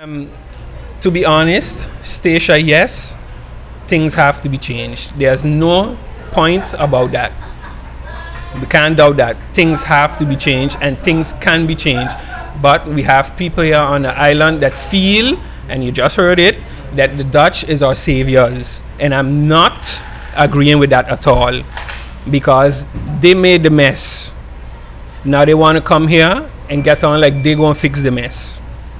To be honest, Stacia, yes, things have to be changed. There's no point about that. We can't doubt that. Things have to be changed and things can be changed. But we have people here on the island that feel, and you just heard it, that the Dutch is our saviors. And I'm not agreeing with that at all because they made the mess. Now they want to come here and get on like they're going to fix the mess.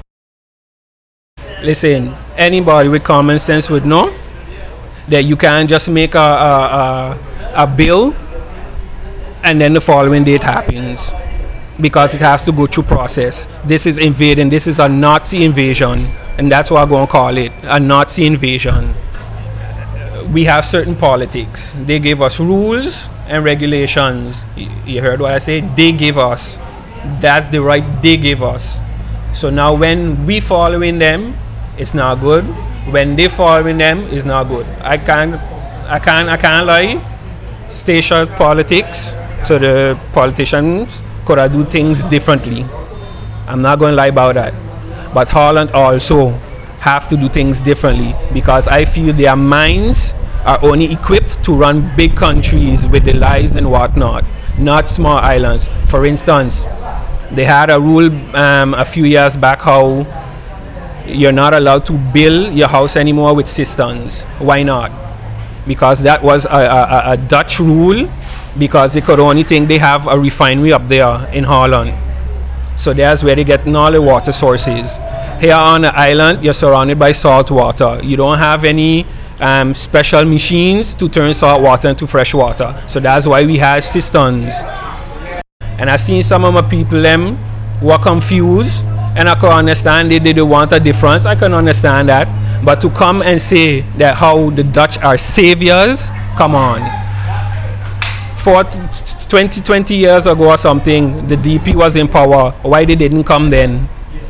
Listen, anybody with common sense would know that you can't just make a bill and then the following date happens because it has to go through process. This is invading. This is a Nazi invasion, and that's what I'm going to call it, a Nazi invasion. We have certain politics. They give us rules and regulations. You heard what I said? They give us. That's the right they give us. So now when we following them, it's not good. When they following them, it's not good. I can't lie. Stacia politics. So the politicians could have do things differently. I'm not going to lie about that. But Holland also have to do things differently because I feel their minds are only equipped to run big countries with the lies and whatnot, not small islands. For instance, they had a rule a few years back how you're not allowed to build your house anymore with cisterns. Why not? Because that was a Dutch rule because they could only think they have a refinery up there in Holland. So that's where they get all the water sources. Here on the island, you're surrounded by salt water. You don't have any special machines to turn salt water into fresh water. So that's why we have cisterns. And I've seen some of my people them who are confused, and I can understand they want a difference. I can understand that. But to come and say that how the Dutch are saviors, come on. 20 years ago or something, the DP was in power. Why they didn't come then?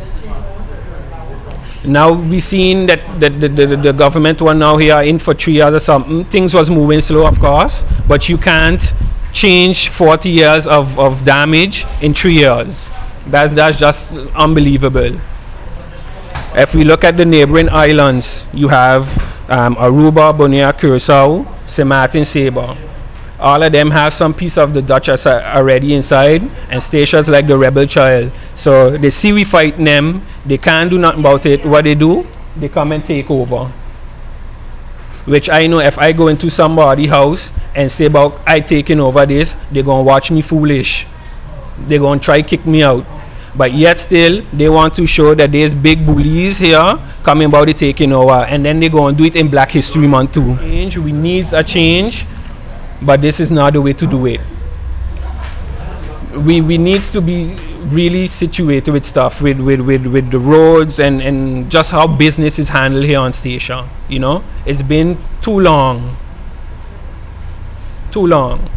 Now we seen that the government were now here in for 3 years or something. Things was moving slow, of course, but you can't change 40 years of damage in 3 years. That's just unbelievable. If we look at the neighboring islands, you have Aruba, Bonaire, Curacao, St. Martin, Saba. All of them have some piece of the Dutch already inside, and Stacia's like the rebel child. So they see we fighting them, they can't do nothing about it. What they do, they come and take over. Which I know if I go into somebody's house and say about I taking over this, they're going to watch me foolish. They're going to try kick me out. But yet still, they want to show that there's big bullies here coming about it taking over. And then they're going to do it in Black History Month too. We need a change. But this is not the way to do it. We need to be really situated with stuff, with the roads and just how business is handled here on Stacia. You know, it's been too long.